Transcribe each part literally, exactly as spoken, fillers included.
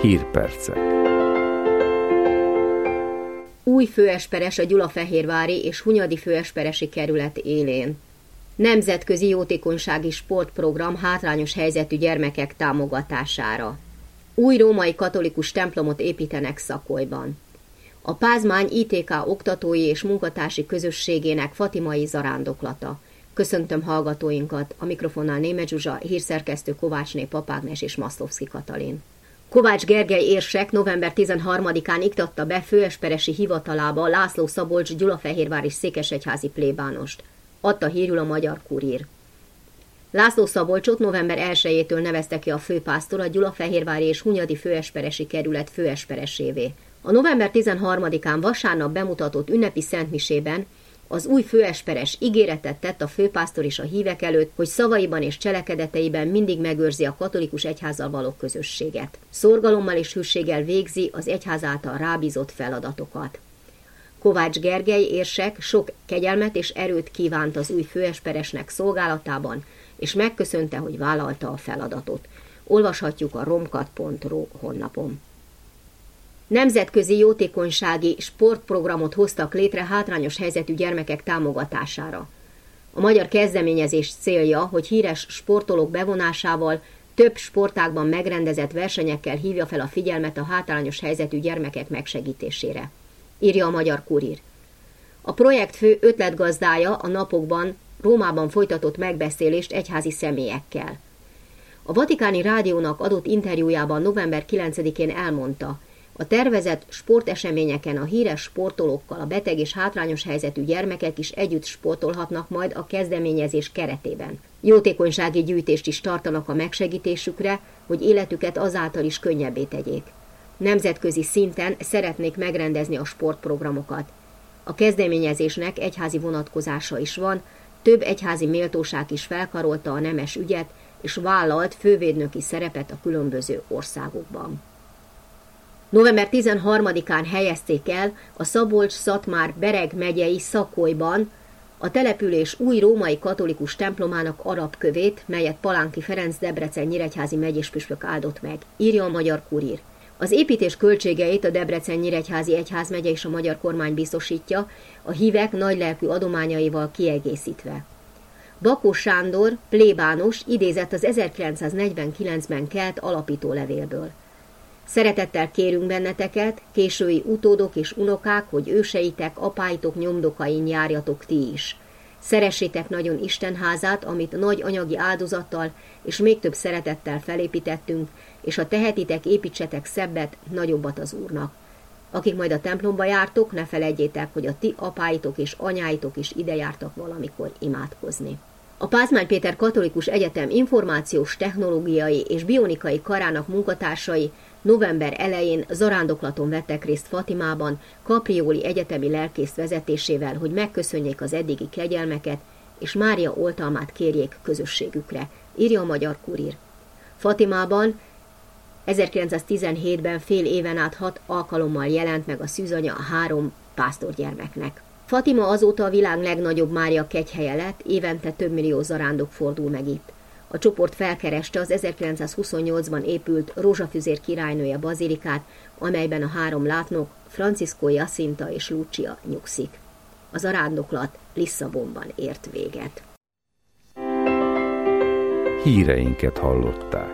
Hírpercek. Új főesperes a Gyulafehérvári és Hunyadi főesperesi kerület élén. Nemzetközi jótékonysági sportprogram hátrányos helyzetű gyermekek támogatására. Új római katolikus templomot építenek Szakolyban. A Pázmány i té ká oktatói és munkatársi közösségének fatimai zarándoklata. Köszöntöm hallgatóinkat, a mikrofonnál Németh Zsuzsa, hírszerkesztő Kovácsné Papágnes és Maszlovszky Katalin. Kovács Gergely érsek november tizenharmadikán iktatta be főesperesi hivatalába László Szabolcs gyulafehérvári székesegyházi plébánost. Adta hírül a Magyar Kurír. László Szabolcsot november elsejétől nevezte ki a főpásztor a Gyulafehérvári és Hunyadi főesperesi kerület főesperesévé. A november tizenharmadikán vasárnap bemutatott ünnepi szentmisében az új főesperes ígéretet tett a főpásztor és a hívek előtt, hogy szavaiban és cselekedeteiben mindig megőrzi a katolikus egyházzal való közösséget. Szorgalommal és hűséggel végzi az egyház által rábízott feladatokat. Kovács Gergely érsek sok kegyelmet és erőt kívánt az új főesperesnek szolgálatában, és megköszönte, hogy vállalta a feladatot. Olvashatjuk a romkat pont ro honlapon. Nemzetközi jótékonysági sportprogramot hoztak létre hátrányos helyzetű gyermekek támogatására. A magyar kezdeményezés célja, hogy híres sportolók bevonásával több sportágban megrendezett versenyekkel hívja fel a figyelmet a hátrányos helyzetű gyermekek megsegítésére, írja a Magyar Kurír. A projekt fő ötletgazdája a napokban Rómában folytatott megbeszélést egyházi személyekkel. A Vatikáni Rádiónak adott interjújában november kilencedikén elmondta, a tervezett sporteseményeken a híres sportolókkal a beteg és hátrányos helyzetű gyermekek is együtt sportolhatnak majd a kezdeményezés keretében. Jótékonysági gyűjtést is tartanak a megsegítésükre, hogy életüket azáltal is könnyebbé tegyék. Nemzetközi szinten szeretnék megrendezni a sportprogramokat. A kezdeményezésnek egyházi vonatkozása is van, több egyházi méltóság is felkarolta a nemes ügyet, és vállalt fővédnöki szerepet a különböző országokban. november tizenharmadikán helyezték el a Szabolcs-Szatmár-Bereg megyei Szakolyban a település új római katolikus templomának arab kövét, melyet Palánki Ferenc Debrecen-Nyíregyházi megyéspüspök áldott meg, írja a Magyar Kurír. Az építés költségeit a Debrecen-Nyíregyházi egyházmegye és a magyar kormány biztosítja, a hívek nagylelkű adományaival kiegészítve. Bakó Sándor, plébános idézett az ezerkilencszáznegyvenkilencben kelt alapítólevélből. Szeretettel kérünk benneteket, késői utódok és unokák, hogy őseitek, apáitok nyomdokain járjatok ti is. Szeressétek nagyon Isten házát, amit nagy anyagi áldozattal és még több szeretettel felépítettünk, és ha tehetitek, építsetek szebbet, nagyobbat az Úrnak. Akik majd a templomba jártok, ne feledjétek, hogy a ti apáitok és anyáitok is ide jártak valamikor imádkozni. A Pázmány Péter Katolikus Egyetem információs, technológiai és bionikai karának munkatársai november elején zarándoklaton vettek részt Fatimában, Caprioli egyetemi lelkész vezetésével, hogy megköszönjék az eddigi kegyelmeket, és Mária oltalmát kérjék közösségükre, írja a Magyar Kurír. Fatimában ezerkilencszáztizenhétben fél éven át hat alkalommal jelent meg a szűzanya a három pásztorgyermeknek. Fatima azóta a világ legnagyobb Mária kegyhelye lett, évente több millió zarándok fordul meg itt. A csoport felkereste az ezerkilencszázhuszonnyolcban épült Rózsafüzér királynője bazilikát, amelyben a három látnok, Francisco, Jacinta és Lucia nyugszik. A zarándoklat Lisszabonban ért véget. Híreinket hallották.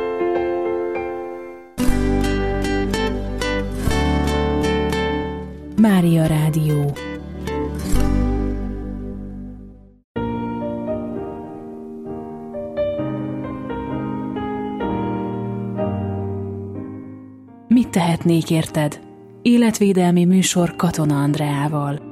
Mária Rádió. Mit tehetnék érted? Életvédelmi műsor Katona Andreával.